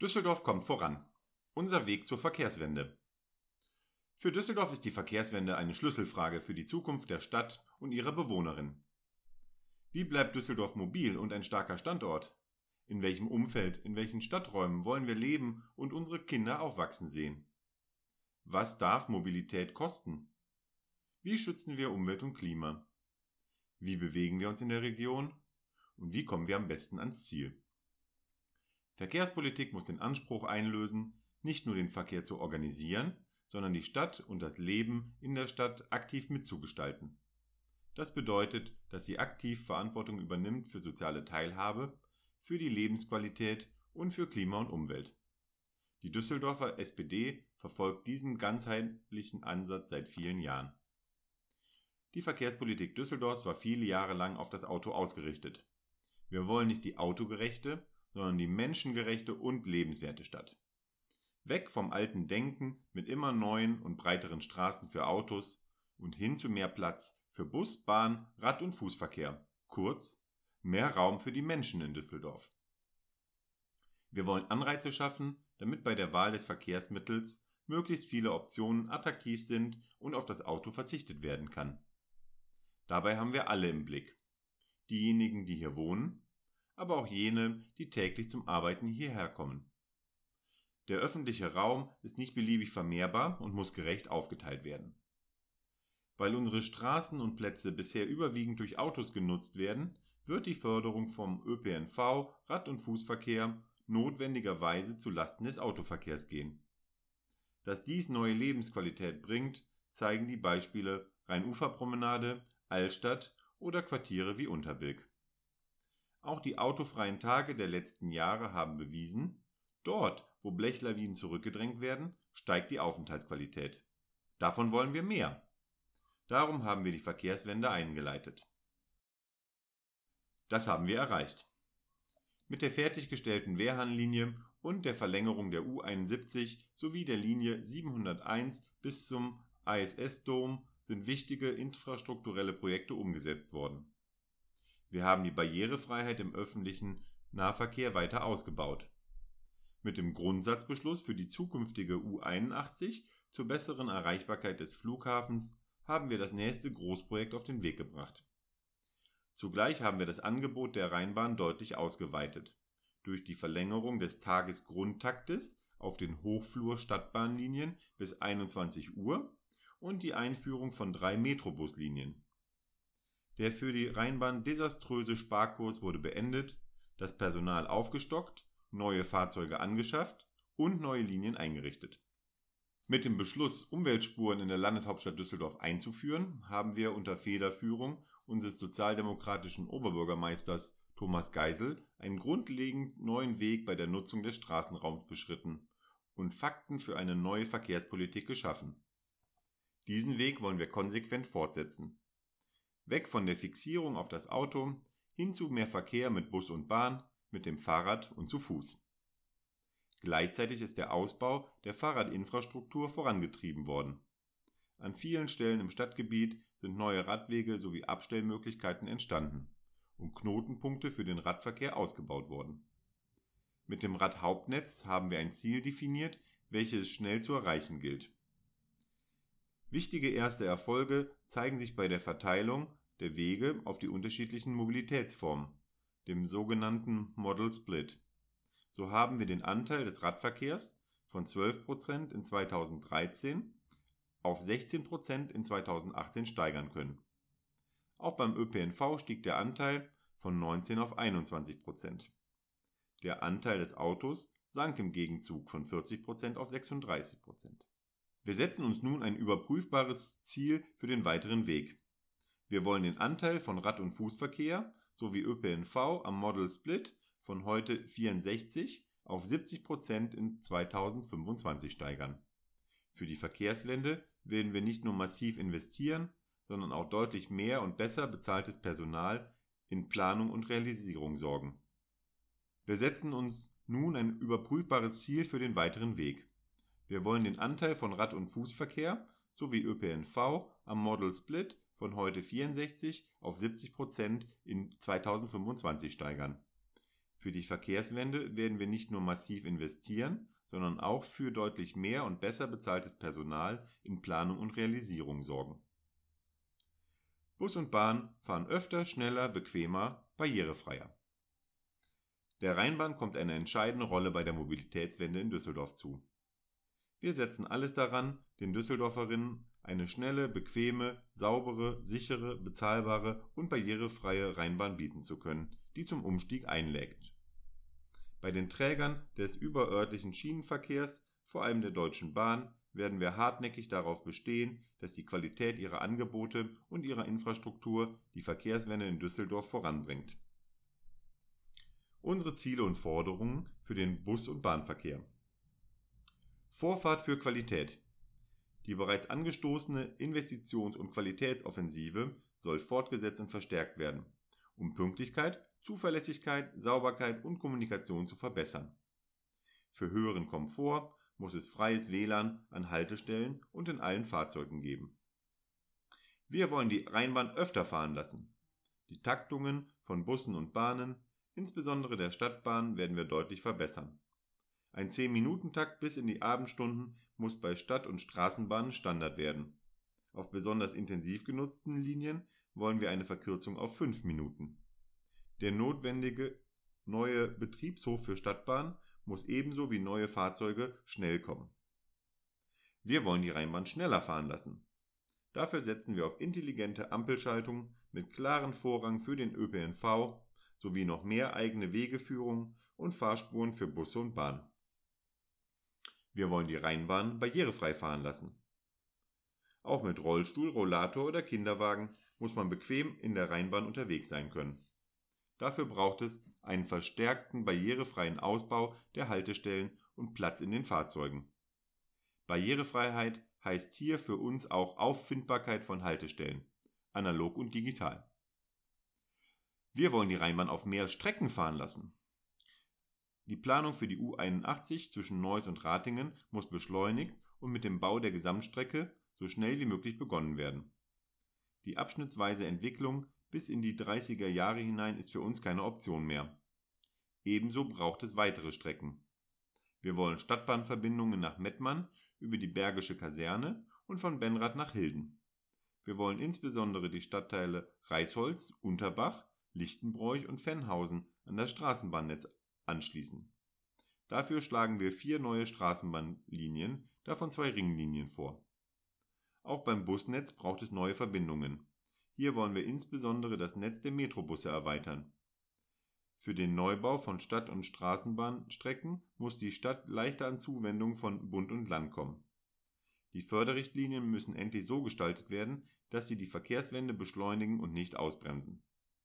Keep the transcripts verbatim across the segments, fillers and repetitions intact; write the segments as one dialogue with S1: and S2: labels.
S1: Düsseldorf kommt voran. Unser Weg zur Verkehrswende. Für Düsseldorf ist die Verkehrswende eine Schlüsselfrage für die Zukunft der Stadt und ihrer Bewohnerin. Wie bleibt Düsseldorf mobil und ein starker Standort? In welchem Umfeld, in welchen Stadträumen wollen wir leben und unsere Kinder aufwachsen sehen? Was darf Mobilität kosten? Wie schützen wir Umwelt und Klima? Wie bewegen wir uns in der Region? Und wie kommen wir am besten ans Ziel? Verkehrspolitik muss den Anspruch einlösen, nicht nur den Verkehr zu organisieren, sondern die Stadt und das Leben in der Stadt aktiv mitzugestalten. Das bedeutet, dass sie aktiv Verantwortung übernimmt für soziale Teilhabe, für die Lebensqualität und für Klima und Umwelt. Die Düsseldorfer S P D verfolgt diesen ganzheitlichen Ansatz seit vielen Jahren. Die Verkehrspolitik Düsseldorfs war viele Jahre lang auf das Auto ausgerichtet. Wir wollen nicht die autogerechte, sondern die menschengerechte und lebenswerte Stadt. Weg vom alten Denken mit immer neuen und breiteren Straßen für Autos und hin zu mehr Platz für Bus, Bahn, Rad- und Fußverkehr. Kurz, mehr Raum für die Menschen in Düsseldorf. Wir wollen Anreize schaffen, damit bei der Wahl des Verkehrsmittels möglichst viele Optionen attraktiv sind und auf das Auto verzichtet werden kann. Dabei haben wir alle im Blick. Diejenigen, die hier wohnen, aber auch jene, die täglich zum Arbeiten hierher kommen. Der öffentliche Raum ist nicht beliebig vermehrbar und muss gerecht aufgeteilt werden. Weil unsere Straßen und Plätze bisher überwiegend durch Autos genutzt werden, wird die Förderung vom Ö P N V, Rad- und Fußverkehr notwendigerweise zu Lasten des Autoverkehrs gehen. Dass dies neue Lebensqualität bringt, zeigen die Beispiele Rheinuferpromenade, Altstadt oder Quartiere wie Unterbilk. Auch die autofreien Tage der letzten Jahre haben bewiesen, dort, wo Blechlawinen zurückgedrängt werden, steigt die Aufenthaltsqualität. Davon wollen wir mehr. Darum haben wir die Verkehrswende eingeleitet. Das haben wir erreicht. Mit der fertiggestellten Wehrhahnlinie und der Verlängerung der U einundsiebzig sowie der Linie siebenhunderteins bis zum I S S-Dom sind wichtige infrastrukturelle Projekte umgesetzt worden. Wir haben die Barrierefreiheit im öffentlichen Nahverkehr weiter ausgebaut. Mit dem Grundsatzbeschluss für die zukünftige U einundachtzig zur besseren Erreichbarkeit des Flughafens haben wir das nächste Großprojekt auf den Weg gebracht. Zugleich haben wir das Angebot der Rheinbahn deutlich ausgeweitet, durch die Verlängerung des Tagesgrundtaktes auf den Hochflur-Stadtbahnlinien bis einundzwanzig Uhr und die Einführung von drei Metrobuslinien. Der für die Rheinbahn desaströse Sparkurs wurde beendet, das Personal aufgestockt, neue Fahrzeuge angeschafft und neue Linien eingerichtet. Mit dem Beschluss, Umweltspuren in der Landeshauptstadt Düsseldorf einzuführen, haben wir unter Federführung unseres sozialdemokratischen Oberbürgermeisters Thomas Geisel einen grundlegend neuen Weg bei der Nutzung des Straßenraums beschritten und Fakten für eine neue Verkehrspolitik geschaffen. Diesen Weg wollen wir konsequent fortsetzen. Weg von der Fixierung auf das Auto, hin zu mehr Verkehr mit Bus und Bahn, mit dem Fahrrad und zu Fuß. Gleichzeitig ist der Ausbau der Fahrradinfrastruktur vorangetrieben worden. An vielen Stellen im Stadtgebiet sind neue Radwege sowie Abstellmöglichkeiten entstanden und Knotenpunkte für den Radverkehr ausgebaut worden. Mit dem Radhauptnetz haben wir ein Ziel definiert, welches schnell zu erreichen gilt. Wichtige erste Erfolge zeigen sich bei der Verteilung der Wege auf die unterschiedlichen Mobilitätsformen, dem sogenannten Model Split. So haben wir den Anteil des Radverkehrs von zwölf Prozent in zweitausenddreizehn auf sechzehn Prozent in zweitausendachtzehn steigern können. Auch beim Ö P N V stieg der Anteil von neunzehn auf einundzwanzig Prozent. Der Anteil des Autos sank im Gegenzug von vierzig Prozent auf sechsunddreißig Prozent. Wir setzen uns nun ein überprüfbares Ziel für den weiteren Weg. Wir wollen den Anteil von Rad- und Fußverkehr sowie Ö P N V am Model Split von heute vierundsechzig auf siebzig Prozent in zweitausendfünfundzwanzig steigern. Für die Verkehrswende werden wir nicht nur massiv investieren, sondern auch deutlich mehr und besser bezahltes Personal in Planung und Realisierung sorgen. Wir setzen uns nun ein überprüfbares Ziel für den weiteren Weg. Wir wollen den Anteil von Rad- und Fußverkehr sowie Ö P N V am Model Split von heute vierundsechzig auf siebzig Prozent in zweitausendfünfundzwanzig steigern. Für die Verkehrswende werden wir nicht nur massiv investieren, sondern auch für deutlich mehr und besser bezahltes Personal in Planung und Realisierung sorgen. Bus und Bahn fahren öfter, schneller, bequemer, barrierefreier. Der Rheinbahn kommt eine entscheidende Rolle bei der Mobilitätswende in Düsseldorf zu. Wir setzen alles daran, den Düsseldorferinnen eine schnelle, bequeme, saubere, sichere, bezahlbare und barrierefreie Rheinbahn bieten zu können, die zum Umstieg einlädt. Bei den Trägern des überörtlichen Schienenverkehrs, vor allem der Deutschen Bahn, werden wir hartnäckig darauf bestehen, dass die Qualität ihrer Angebote und ihrer Infrastruktur die Verkehrswende in Düsseldorf voranbringt. Unsere Ziele und Forderungen für den Bus- und Bahnverkehr. Vorfahrt für Qualität. Die bereits angestoßene Investitions- und Qualitätsoffensive soll fortgesetzt und verstärkt werden, um Pünktlichkeit, Zuverlässigkeit, Sauberkeit und Kommunikation zu verbessern. Für höheren Komfort muss es freies W L A N an Haltestellen und in allen Fahrzeugen geben. Wir wollen die Rheinbahn öfter fahren lassen. Die Taktungen von Bussen und Bahnen, insbesondere der Stadtbahn, werden wir deutlich verbessern. Ein zehn-Minuten-Takt bis in die Abendstunden muss bei Stadt- und Straßenbahnen Standard werden. Auf besonders intensiv genutzten Linien wollen wir eine Verkürzung auf fünf Minuten. Der notwendige neue Betriebshof für Stadtbahn muss ebenso wie neue Fahrzeuge schnell kommen. Wir wollen die Rheinbahn schneller fahren lassen. Dafür setzen wir auf intelligente Ampelschaltung mit klarem Vorrang für den Ö P N V sowie noch mehr eigene Wegeführung und Fahrspuren für Busse und Bahn. Wir wollen die Rheinbahn barrierefrei fahren lassen. Auch mit Rollstuhl, Rollator oder Kinderwagen muss man bequem in der Rheinbahn unterwegs sein können. Dafür braucht es einen verstärkten barrierefreien Ausbau der Haltestellen und Platz in den Fahrzeugen. Barrierefreiheit heißt hier für uns auch Auffindbarkeit von Haltestellen, analog und digital. Wir wollen die Rheinbahn auf mehr Strecken fahren lassen. Die Planung für die U einundachtzig zwischen Neuss und Ratingen muss beschleunigt und mit dem Bau der Gesamtstrecke so schnell wie möglich begonnen werden. Die abschnittsweise Entwicklung bis in die dreißiger Jahre hinein ist für uns keine Option mehr. Ebenso braucht es weitere Strecken. Wir wollen Stadtbahnverbindungen nach Mettmann über die Bergische Kaserne und von Benrath nach Hilden. Wir wollen insbesondere die Stadtteile Reisholz, Unterbach, Lichtenbroich und Venhausen an das Straßenbahnnetz anschließen. Dafür schlagen wir vier neue Straßenbahnlinien, davon zwei Ringlinien vor. Auch beim Busnetz braucht es neue Verbindungen. Hier wollen wir insbesondere das Netz der Metrobusse erweitern. Für den Neubau von Stadt- und Straßenbahnstrecken muss die Stadt leichter an Zuwendungen von Bund und Land kommen. Die Förderrichtlinien müssen endlich so gestaltet werden, dass sie die Verkehrswende beschleunigen und nicht ausbremsen.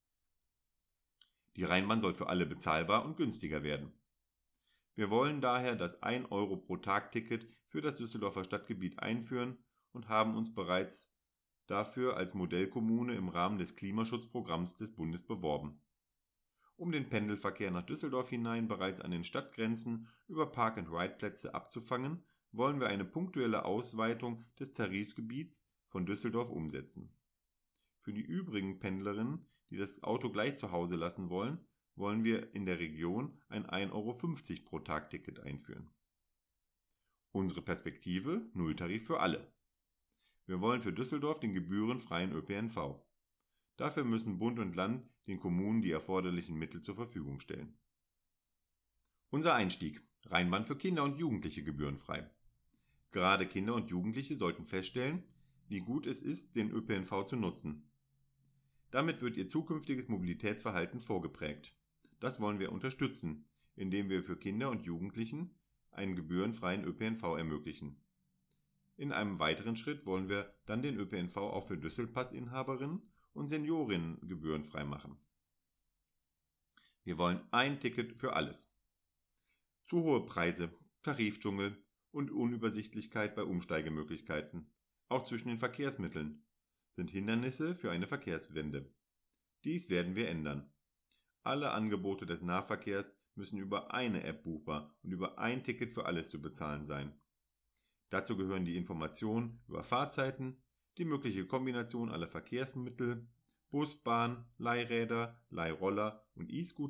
S1: Die Rheinbahn soll für alle bezahlbar und günstiger werden. Wir wollen daher das ein Euro pro Tag-Ticket für das Düsseldorfer Stadtgebiet einführen und haben uns bereits dafür als Modellkommune im Rahmen des Klimaschutzprogramms des Bundes beworben. Um den Pendelverkehr nach Düsseldorf hinein bereits an den Stadtgrenzen über Park-and-Ride-Plätze abzufangen, wollen wir eine punktuelle Ausweitung des Tarifgebiets von Düsseldorf umsetzen. Für die übrigen Pendlerinnen, die das Auto gleich zu Hause lassen wollen, wollen wir in der Region ein ein Euro fünfzig pro Tag-Ticket einführen. Unsere Perspektive: Nulltarif für alle. Wir wollen für Düsseldorf den gebührenfreien Ö P N V. Dafür müssen Bund und Land den Kommunen die erforderlichen Mittel zur Verfügung stellen. Unser Einstieg: Rheinbahn für Kinder und Jugendliche gebührenfrei. Gerade Kinder und Jugendliche sollten feststellen, wie gut es ist, den Ö P N V zu nutzen. Damit wird ihr zukünftiges Mobilitätsverhalten vorgeprägt. Das wollen wir unterstützen, indem wir für Kinder und Jugendlichen einen gebührenfreien Ö P N V ermöglichen. In einem weiteren Schritt wollen wir dann den Ö P N V auch für Düsselpassinhaberinnen und Seniorinnen gebührenfrei machen. Wir wollen ein Ticket für alles. Zu hohe Preise, Tarifdschungel und Unübersichtlichkeit bei Umsteigemöglichkeiten, auch zwischen den Verkehrsmitteln, sind Hindernisse für eine Verkehrswende. Dies werden wir ändern. Alle Angebote des Nahverkehrs müssen über eine App buchbar und über ein Ticket für alles zu bezahlen sein. Dazu gehören die Informationen über Fahrzeiten, die mögliche Kombination aller Verkehrsmittel, Bus, Bahn, Leihräder, Leihroller und E-Scooter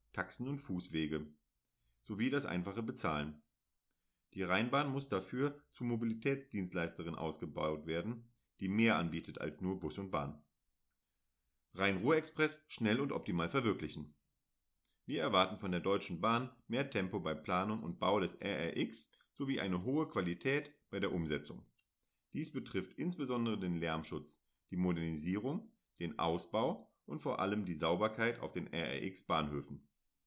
S1: Taxen und Fußwege sowie das einfache Bezahlen. Die Rheinbahn muss dafür zur Mobilitätsdienstleisterin ausgebaut werden, die mehr anbietet als nur Bus und Bahn. Rhein-Ruhr-Express schnell und optimal verwirklichen. Wir erwarten von der Deutschen Bahn mehr Tempo bei Planung und Bau des R R X sowie eine hohe Qualität bei der Umsetzung. Dies betrifft insbesondere den Lärmschutz, die Modernisierung, den Ausbau und vor allem die Sauberkeit auf den R R X-Bahnhöfen.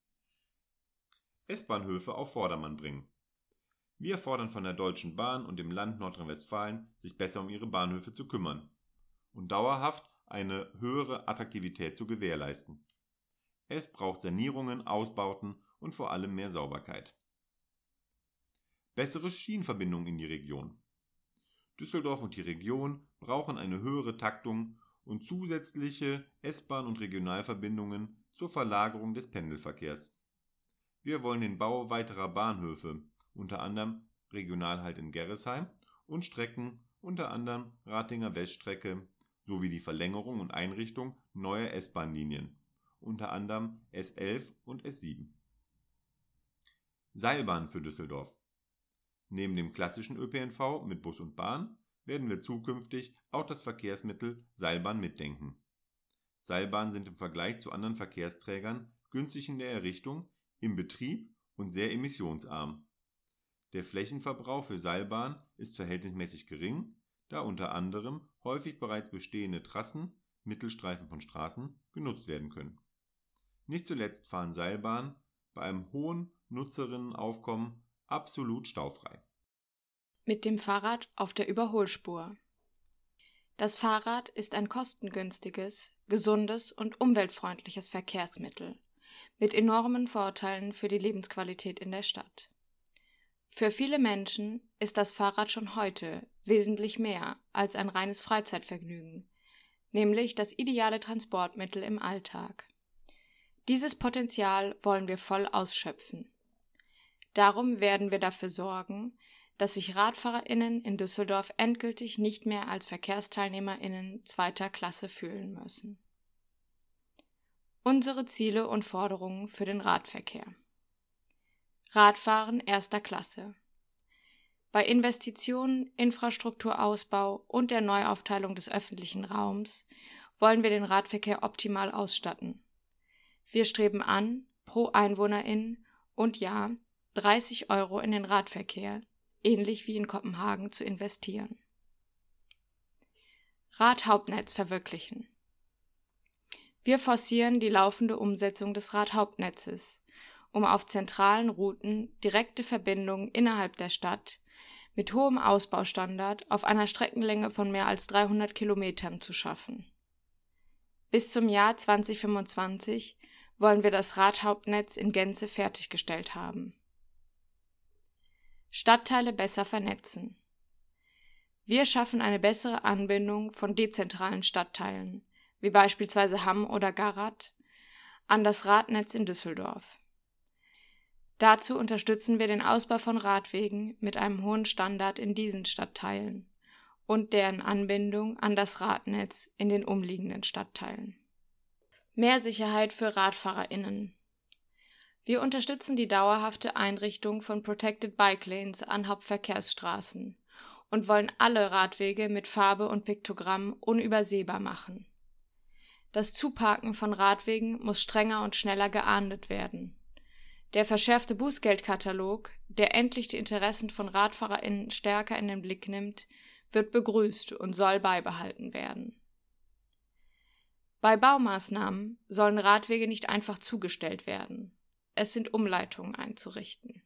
S1: S-Bahnhöfe auf Vordermann bringen. Wir fordern von der Deutschen Bahn und dem Land Nordrhein-Westfalen, sich besser um ihre Bahnhöfe zu kümmern und dauerhaft eine höhere Attraktivität zu gewährleisten. Es braucht Sanierungen, Ausbauten und vor allem mehr Sauberkeit. Bessere Schienenverbindungen in die Region. Düsseldorf und die Region brauchen eine höhere Taktung und zusätzliche S-Bahn- und Regionalverbindungen zur Verlagerung des Pendelverkehrs. Wir wollen den Bau weiterer Bahnhöfe, unter anderem Regionalhalt in Gerresheim und Strecken, unter anderem Ratinger Weststrecke, sowie die Verlängerung und Einrichtung neuer S-Bahn-Linien, unter anderem S elf und S sieben. Seilbahn für Düsseldorf. Neben dem klassischen Ö P N V mit Bus und Bahn werden wir zukünftig auch das Verkehrsmittel Seilbahn mitdenken. Seilbahnen sind im Vergleich zu anderen Verkehrsträgern günstig in der Errichtung, im Betrieb und sehr emissionsarm. Der Flächenverbrauch für Seilbahn ist verhältnismäßig gering, da unter anderem häufig bereits bestehende Trassen, Mittelstreifen von Straßen, genutzt werden können. Nicht zuletzt fahren Seilbahnen bei einem hohen Nutzerinnenaufkommen absolut staufrei.
S2: Mit dem Fahrrad auf der Überholspur. Das Fahrrad ist ein kostengünstiges, gesundes und umweltfreundliches Verkehrsmittel mit enormen Vorteilen für die Lebensqualität in der Stadt. Für viele Menschen ist das Fahrrad schon heute wesentlich mehr als ein reines Freizeitvergnügen, nämlich das ideale Transportmittel im Alltag. Dieses Potenzial wollen wir voll ausschöpfen. Darum werden wir dafür sorgen, dass sich RadfahrerInnen in Düsseldorf endgültig nicht mehr als VerkehrsteilnehmerInnen zweiter Klasse fühlen müssen. Unsere Ziele und Forderungen für den Radverkehr. Radfahren erster Klasse. Bei Investitionen, Infrastrukturausbau und der Neuaufteilung des öffentlichen Raums wollen wir den Radverkehr optimal ausstatten. Wir streben an, pro Einwohnerin und Jahr dreißig Euro in den Radverkehr, ähnlich wie in Kopenhagen, zu investieren. Radhauptnetz verwirklichen. Wir forcieren die laufende Umsetzung des Radhauptnetzes, um auf zentralen Routen direkte Verbindungen innerhalb der Stadt mit hohem Ausbaustandard auf einer Streckenlänge von mehr als dreihundert Kilometern zu schaffen. Bis zum Jahr zweitausendfünfundzwanzig wollen wir das Radhauptnetz in Gänze fertiggestellt haben. Stadtteile besser vernetzen. Wir schaffen eine bessere Anbindung von dezentralen Stadtteilen, wie beispielsweise Hamm oder Garath, an das Radnetz in Düsseldorf. Dazu unterstützen wir den Ausbau von Radwegen mit einem hohen Standard in diesen Stadtteilen und deren Anbindung an das Radnetz in den umliegenden Stadtteilen. Mehr Sicherheit für RadfahrerInnen. Wir unterstützen die dauerhafte Einrichtung von Protected Bike Lanes an Hauptverkehrsstraßen und wollen alle Radwege mit Farbe und Piktogramm unübersehbar machen. Das Zuparken von Radwegen muss strenger und schneller geahndet werden. Der verschärfte Bußgeldkatalog, der endlich die Interessen von RadfahrerInnen stärker in den Blick nimmt, wird begrüßt und soll beibehalten werden. Bei Baumaßnahmen sollen Radwege nicht einfach zugestellt werden. Es sind Umleitungen einzurichten.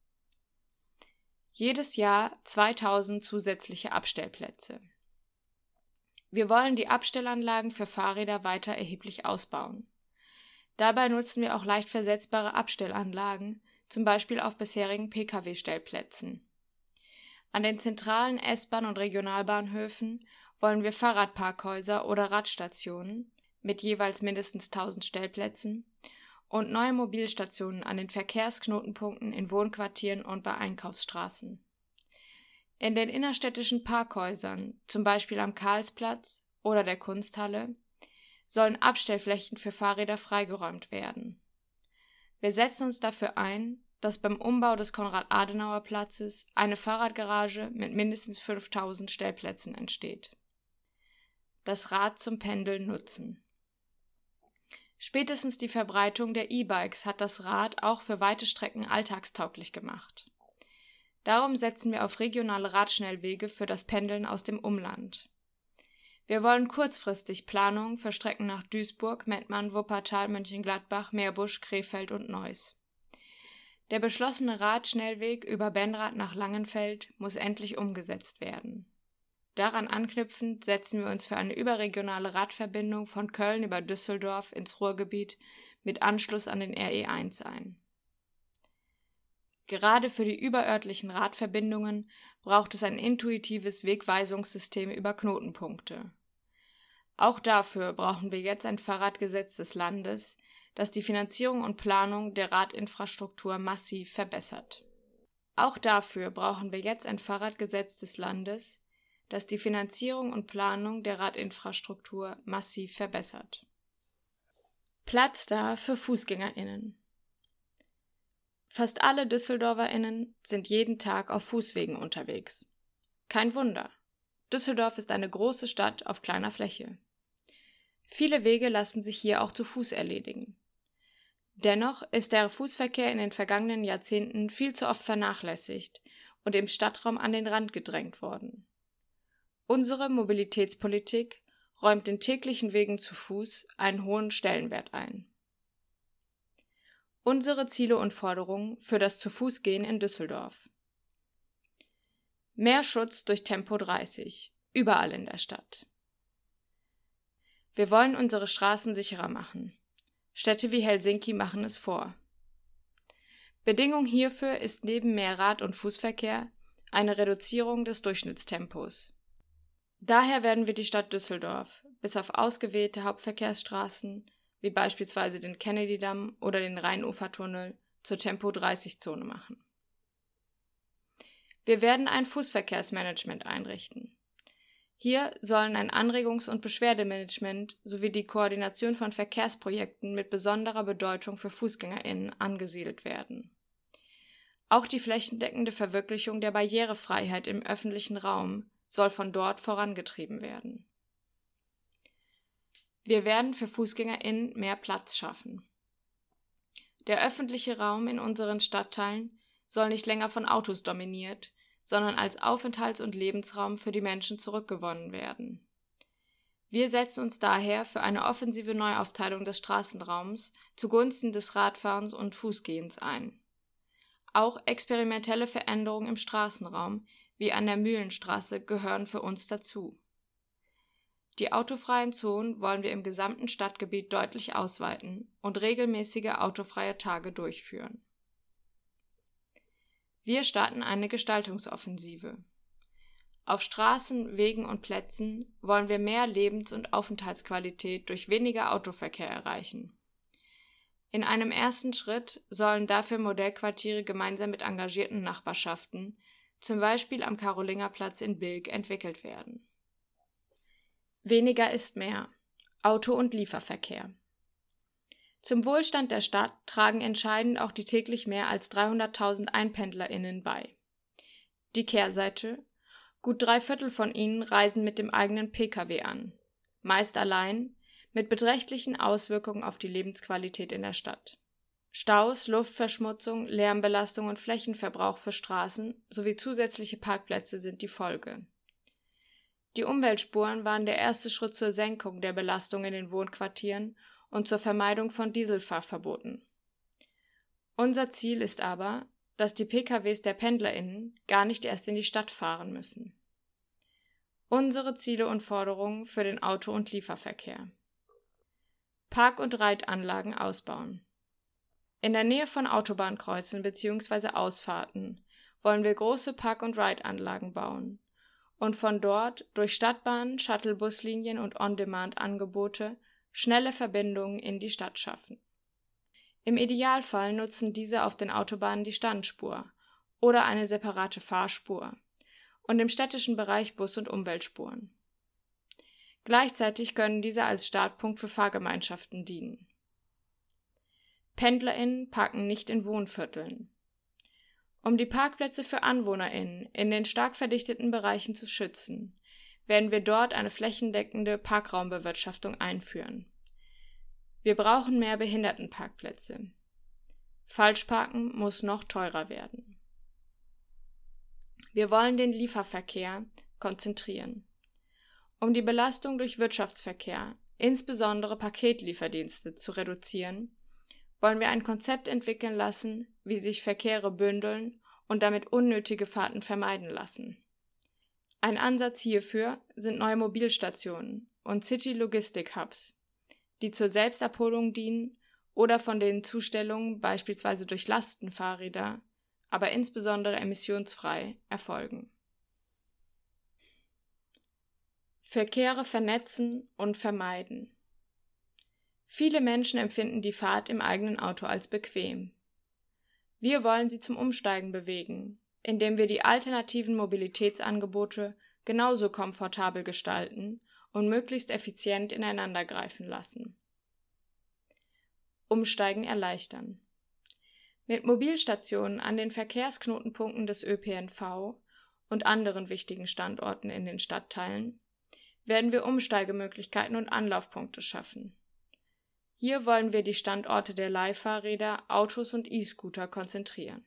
S2: Jedes Jahr zweitausend zusätzliche Abstellplätze. Wir wollen die Abstellanlagen für Fahrräder weiter erheblich ausbauen. Dabei nutzen wir auch leicht versetzbare Abstellanlagen, zum Beispiel auf bisherigen Pkw-Stellplätzen. An den zentralen S-Bahn- und Regionalbahnhöfen wollen wir Fahrradparkhäuser oder Radstationen mit jeweils mindestens tausend Stellplätzen und neue Mobilstationen an den Verkehrsknotenpunkten in Wohnquartieren und bei Einkaufsstraßen. In den innerstädtischen Parkhäusern, zum Beispiel am Karlsplatz oder der Kunsthalle, sollen Abstellflächen für Fahrräder freigeräumt werden. Wir setzen uns dafür ein, dass beim Umbau des Konrad-Adenauer-Platzes eine Fahrradgarage mit mindestens fünftausend Stellplätzen entsteht. Das Rad zum Pendeln nutzen. Spätestens die Verbreitung der E-Bikes hat das Rad auch für weite Strecken alltagstauglich gemacht. Darum setzen wir auf regionale Radschnellwege für das Pendeln aus dem Umland. Wir wollen kurzfristig Planungen für Strecken nach Duisburg, Mettmann, Wuppertal, Mönchengladbach, Meerbusch, Krefeld und Neuss. Der beschlossene Radschnellweg über Benrath nach Langenfeld muss endlich umgesetzt werden. Daran anknüpfend setzen wir uns für eine überregionale Radverbindung von Köln über Düsseldorf ins Ruhrgebiet mit Anschluss an den R E eins ein. Gerade für die überörtlichen Radverbindungen braucht es ein intuitives Wegweisungssystem über Knotenpunkte. Auch dafür brauchen wir jetzt ein Fahrradgesetz des Landes, das die Finanzierung und Planung der Radinfrastruktur massiv verbessert. Auch dafür brauchen wir jetzt ein Fahrradgesetz des Landes, das die Finanzierung und Planung der Radinfrastruktur massiv verbessert. Platz da für FußgängerInnen. Fast alle DüsseldorferInnen sind jeden Tag auf Fußwegen unterwegs. Kein Wunder. Düsseldorf ist eine große Stadt auf kleiner Fläche. Viele Wege lassen sich hier auch zu Fuß erledigen. Dennoch ist der Fußverkehr in den vergangenen Jahrzehnten viel zu oft vernachlässigt und im Stadtraum an den Rand gedrängt worden. Unsere Mobilitätspolitik räumt den täglichen Wegen zu Fuß einen hohen Stellenwert ein. Unsere Ziele und Forderungen für das Zu-Fuß-Gehen in Düsseldorf. Mehr Schutz durch Tempo dreißig, überall in der Stadt. Wir wollen unsere Straßen sicherer machen. Städte wie Helsinki machen es vor. Bedingung hierfür ist neben mehr Rad- und Fußverkehr eine Reduzierung des Durchschnittstempos. Daher werden wir die Stadt Düsseldorf, bis auf ausgewählte Hauptverkehrsstraßen, wie beispielsweise den Kennedy-Damm oder den Rheinufertunnel, zur Tempo dreißig Zone machen. Wir werden ein Fußverkehrsmanagement einrichten. Hier sollen ein Anregungs- und Beschwerdemanagement sowie die Koordination von Verkehrsprojekten mit besonderer Bedeutung für FußgängerInnen angesiedelt werden. Auch die flächendeckende Verwirklichung der Barrierefreiheit im öffentlichen Raum soll von dort vorangetrieben werden. Wir werden für FußgängerInnen mehr Platz schaffen. Der öffentliche Raum in unseren Stadtteilen soll nicht länger von Autos dominiert, sondern als Aufenthalts- und Lebensraum für die Menschen zurückgewonnen werden. Wir setzen uns daher für eine offensive Neuaufteilung des Straßenraums zugunsten des Radfahrens und Fußgehens ein. Auch experimentelle Veränderungen im Straßenraum, wie an der Mühlenstraße, gehören für uns dazu. Die autofreien Zonen wollen wir im gesamten Stadtgebiet deutlich ausweiten und regelmäßige autofreie Tage durchführen. Wir starten eine Gestaltungsoffensive. Auf Straßen, Wegen und Plätzen wollen wir mehr Lebens- und Aufenthaltsqualität durch weniger Autoverkehr erreichen. In einem ersten Schritt sollen dafür Modellquartiere gemeinsam mit engagierten Nachbarschaften, zum Beispiel am Karolingerplatz in Bilk, entwickelt werden. Weniger ist mehr. Auto- und Lieferverkehr. Zum Wohlstand der Stadt tragen entscheidend auch die täglich mehr als dreihunderttausend EinpendlerInnen bei. Die Kehrseite: Gut drei Viertel von ihnen reisen mit dem eigenen Pkw an, meist allein, mit beträchtlichen Auswirkungen auf die Lebensqualität in der Stadt. Staus, Luftverschmutzung, Lärmbelastung und Flächenverbrauch für Straßen sowie zusätzliche Parkplätze sind die Folge. Die Umweltspuren waren der erste Schritt zur Senkung der Belastung in den Wohnquartieren und zur Vermeidung von Dieselfahrverboten. Unser Ziel ist aber, dass die PKWs der PendlerInnen gar nicht erst in die Stadt fahren müssen. Unsere Ziele und Forderungen für den Auto- und Lieferverkehr. Park- und Reitanlagen ausbauen. In der Nähe von Autobahnkreuzen bzw. Ausfahrten wollen wir große Park- und Reitanlagen bauen und von dort durch Stadtbahnen, Shuttlebuslinien und On-Demand-Angebote schnelle Verbindungen in die Stadt schaffen. Im Idealfall nutzen diese auf den Autobahnen die Standspur oder eine separate Fahrspur und im städtischen Bereich Bus- und Umweltspuren. Gleichzeitig können diese als Startpunkt für Fahrgemeinschaften dienen. PendlerInnen parken nicht in Wohnvierteln. Um die Parkplätze für AnwohnerInnen in den stark verdichteten Bereichen zu schützen, werden wir dort eine flächendeckende Parkraumbewirtschaftung einführen. Wir brauchen mehr Behindertenparkplätze. Falschparken muss noch teurer werden. Wir wollen den Lieferverkehr konzentrieren. Um die Belastung durch Wirtschaftsverkehr, insbesondere Paketlieferdienste, zu reduzieren, wollen wir ein Konzept entwickeln lassen, wie sich Verkehre bündeln und damit unnötige Fahrten vermeiden lassen. Ein Ansatz hierfür sind neue Mobilstationen und City-Logistik-Hubs, die zur Selbstabholung dienen oder von den Zustellungen beispielsweise durch Lastenfahrräder, aber insbesondere emissionsfrei, erfolgen. Verkehre vernetzen und vermeiden. Viele Menschen empfinden die Fahrt im eigenen Auto als bequem. Wir wollen sie zum Umsteigen bewegen, indem wir die alternativen Mobilitätsangebote genauso komfortabel gestalten und möglichst effizient ineinandergreifen lassen. Umsteigen erleichtern. Mit Mobilstationen an den Verkehrsknotenpunkten des Ö P N V und anderen wichtigen Standorten in den Stadtteilen werden wir Umsteigemöglichkeiten und Anlaufpunkte schaffen. Hier wollen wir die Standorte der Leihfahrräder, Autos und E-Scooter konzentrieren.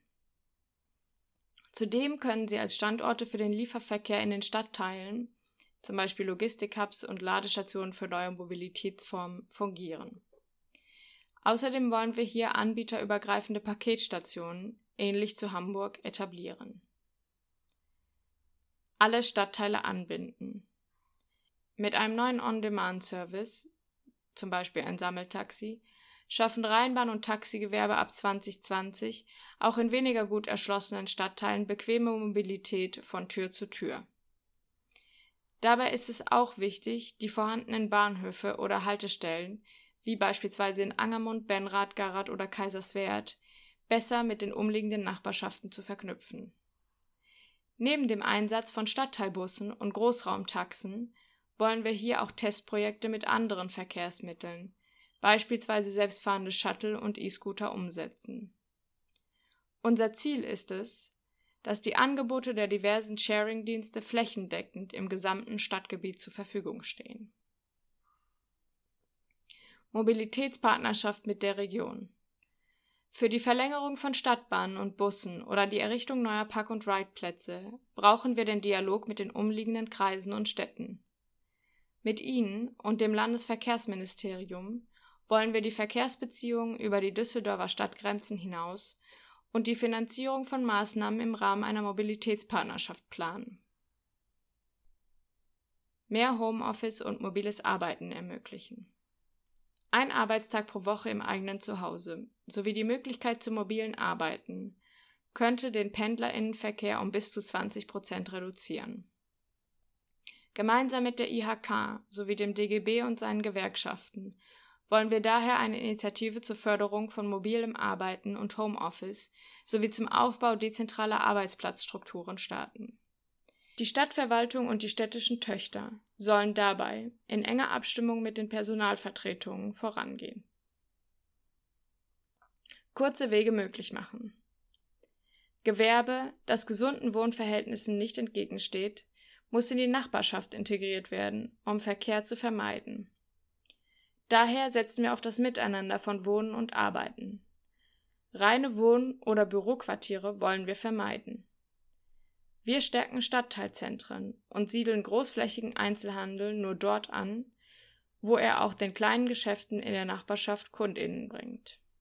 S2: Zudem können sie als Standorte für den Lieferverkehr in den Stadtteilen, zum Beispiel Logistik-Hubs und Ladestationen für neue Mobilitätsformen, fungieren. Außerdem wollen wir hier anbieterübergreifende Paketstationen, ähnlich zu Hamburg, etablieren. Alle Stadtteile anbinden. Mit einem neuen On-Demand-Service, zum Beispiel ein Sammeltaxi, schaffen Rheinbahn und Taxigewerbe ab zwanzig zwanzig auch in weniger gut erschlossenen Stadtteilen bequeme Mobilität von Tür zu Tür. Dabei ist es auch wichtig, die vorhandenen Bahnhöfe oder Haltestellen, wie beispielsweise in Angermund, Benrath, Garath oder Kaiserswerth, besser mit den umliegenden Nachbarschaften zu verknüpfen. Neben dem Einsatz von Stadtteilbussen und Großraumtaxen wollen wir hier auch Testprojekte mit anderen Verkehrsmitteln, beispielsweise selbstfahrende Shuttle und E-Scooter, umsetzen. Unser Ziel ist es, dass die Angebote der diversen Sharing-Dienste flächendeckend im gesamten Stadtgebiet zur Verfügung stehen. Mobilitätspartnerschaft mit der Region. Für die Verlängerung von Stadtbahnen und Bussen oder die Errichtung neuer Park- und Ride-Plätze brauchen wir den Dialog mit den umliegenden Kreisen und Städten. Mit ihnen und dem Landesverkehrsministerium wollen wir die Verkehrsbeziehungen über die Düsseldorfer Stadtgrenzen hinaus und die Finanzierung von Maßnahmen im Rahmen einer Mobilitätspartnerschaft planen. Mehr Homeoffice und mobiles Arbeiten ermöglichen. Ein Arbeitstag pro Woche im eigenen Zuhause sowie die Möglichkeit zum mobilen Arbeiten könnte den PendlerInnenverkehr um bis zu zwanzig Prozent reduzieren. Gemeinsam mit der I H K sowie dem D G B und seinen Gewerkschaften wollen wir daher eine Initiative zur Förderung von mobilem Arbeiten und Homeoffice sowie zum Aufbau dezentraler Arbeitsplatzstrukturen starten. Die Stadtverwaltung und die städtischen Töchter sollen dabei in enger Abstimmung mit den Personalvertretungen vorangehen. Kurze Wege möglich machen. Gewerbe, das gesunden Wohnverhältnissen nicht entgegensteht, muss in die Nachbarschaft integriert werden, um Verkehr zu vermeiden. Daher setzen wir auf das Miteinander von Wohnen und Arbeiten. Reine Wohn- oder Büroquartiere wollen wir vermeiden. Wir stärken Stadtteilzentren und siedeln großflächigen Einzelhandel nur dort an, wo er auch den kleinen Geschäften in der Nachbarschaft KundInnen bringt.